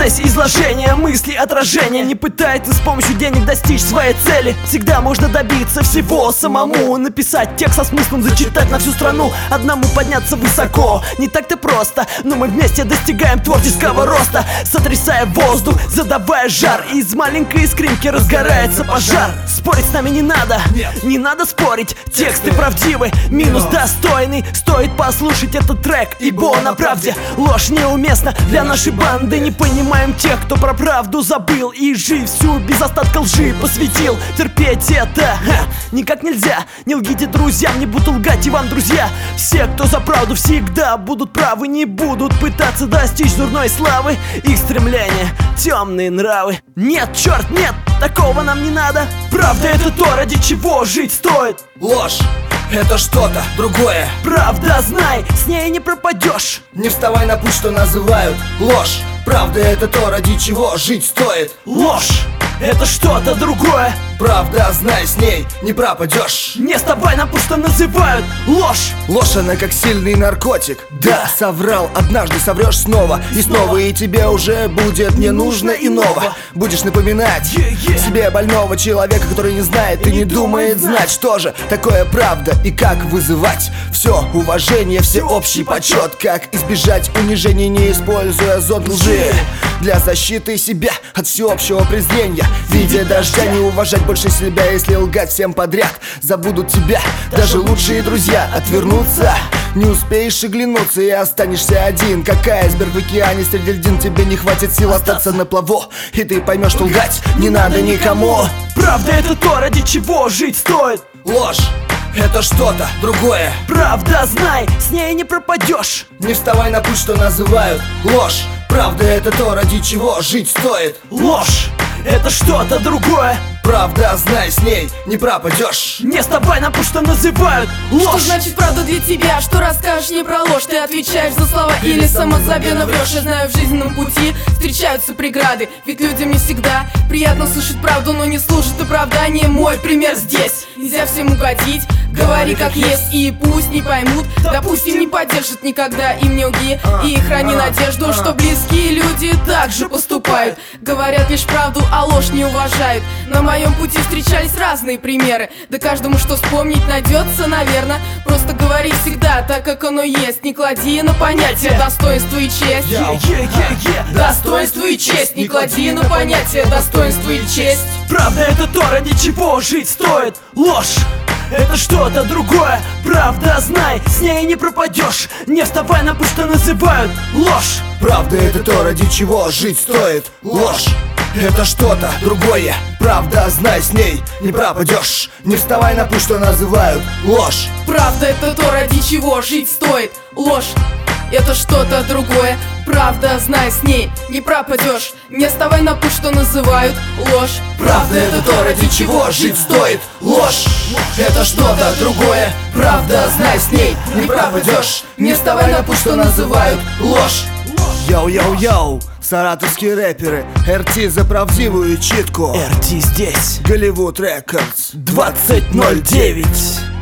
процессе изложения мыслей, отражения. Не пытается с помощью денег достичь своей цели. Всегда можно добиться всего самому. Написать текст со смыслом, зачитать на всю страну. Одному подняться высоко не так-то просто, но мы вместе достигаем творческого роста. Сотрясая воздух, задавая жар, и из маленькой искринки разгорается пожар. Спорить с нами не надо, не надо спорить. Тексты правдивы, минус достойный. Стоит послушать этот трек, ибо он о правде. Ложь неуместна для нашей банды. Не понимаем тех, кто про правду забыл и жизнь всю без остатка лжи посвятил. Терпеть это никак нельзя. Не лгите друзьям, не буду лгать и вам, друзья. Все, кто за правду, всегда будут правы. Не будут пытаться достичь дурной славы. Их стремление — темные нравы. Нет, черт, нет, такого нам не надо. Правда — это то, ради чего жить стоит. Ложь — это что-то другое. Правда, знай, с ней не пропадешь. Не вставай на путь, что называют ложь. Правда — это то, ради чего жить стоит. Ложь — это что-то другое. Правда, знай, с ней не пропадешь. Не вставай на путь, что называют ложь. Ложь, она как сильный наркотик. Да, соврал однажды, соврешь снова и снова, и тебе уже будет не нужно иного. Будешь напоминать себе больного человека, который не знает и не думает знать, что же такое правда и как вызывать все уважение, всеобщий почет. Как избежать унижения, не используя зод лжи для защиты себя от всеобщего презрения. В виде дождя не уважать больше себя, если лгать всем подряд. Забудут тебя даже лучшие друзья. Отвернуться не успеешь оглянуться и останешься один, как айсберг в океане среди льдин. Тебе не хватит сил остаться на плаву, и ты поймешь, что лгать не надо никому. Правда — это то, ради чего жить стоит. Ложь — это что-то другое. Правда, знай, с ней не пропадешь. Не вставай на путь, что называют ложь. Правда — это то, ради чего жить стоит. Ложь — это что-то другое. Правда, знай, с ней не пропадешь. Не вставай на путь, что называют ложь. Что значит правда для тебя? Что расскажешь не про ложь? Ты отвечаешь за слова или самозабвенно врешь? Я знаю, в жизненном пути встречаются преграды, ведь людям не всегда приятно слышать правду, но не служит оправданием мой пример здесь. Нельзя всем угодить, говори как есть, и пусть не поймут, допустим, не поддержат никогда им не лги. И храни надежду, что близкие люди так же поступают. Говорят лишь правду, а ложь не уважают. На моем пути встречались разные примеры, да каждому что вспомнить найдется, наверное. Просто говори всегда так, как оно есть. Не клади на понятие достоинство и честь. Достоинство и честь. Не клади на понятие достоинство и честь. Правда — это то, ради чего жить стоит. Ложь — это что-то другое. Правда, знай, с ней не пропадешь. Не вставай на путь, что называют ложь. Правда — это то, ради чего жить стоит. Ложь — это что-то другое. Правда, знай, с ней не пропадешь. Не вставай на путь, что называют ложь. Правда — это то, ради чего жить стоит. Ложь — это что-то другое. Правда, знай, с ней не пропадешь. Не вставай на путь, что называют ложь. Правда — это то, ради чего жить стоит. Ложь — это что-то другое. Правда, знай, с ней не пропадешь. Не вставай на путь, что называют ложь. Йоу-йоу-йоу, саратовские рэперы, РТ за правдивую читку. РТ здесь, Голливуд Рекордс 2009.